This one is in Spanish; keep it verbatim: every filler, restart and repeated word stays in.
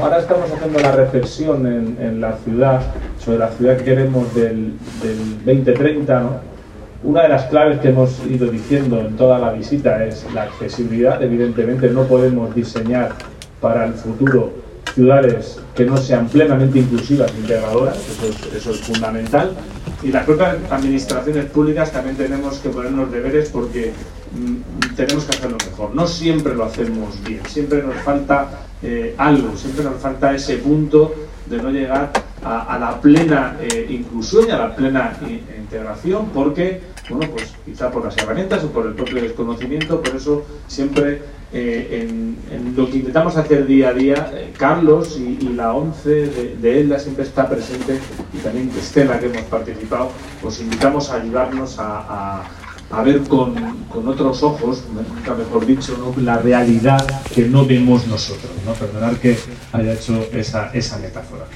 ahora estamos haciendo la reflexión en, en la ciudad, sobre la ciudad que queremos del, del veinte treinta, ¿no? Una de las claves que hemos ido diciendo en toda la visita es la accesibilidad. Evidentemente no podemos diseñar para el futuro ciudades que no sean plenamente inclusivas e integradoras, eso es, eso es fundamental. Y las propias administraciones públicas también tenemos que ponernos deberes porque mm, tenemos que hacerlo mejor. No siempre lo hacemos bien, siempre nos falta eh, algo, siempre nos falta ese punto de no llegar a, a la plena eh, inclusión y a la plena integración, porque, bueno, pues quizá por las herramientas o por el propio desconocimiento. Por eso siempre eh, en, en lo que intentamos hacer día a día, eh, Carlos y, y la ONCE de, de ELDA siempre está presente, y también Estela, que hemos participado. Os invitamos a ayudarnos a, a, a ver con, con otros ojos, nunca mejor dicho, ¿no?, la realidad que no vemos nosotros, ¿no? Perdonar que haya hecho esa, esa metáfora.